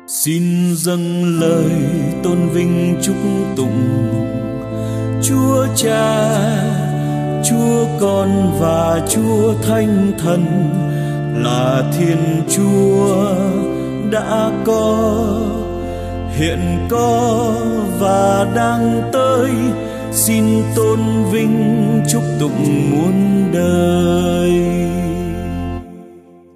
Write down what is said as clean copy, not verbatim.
Xin dâng lời tôn vinh chúc tụng Chúa Cha, Chúa Con và Chúa Thánh Thần, là Thiên Chúa đã có, hiện có và đang tới. Xin tôn vinh chúc tụng muôn đời.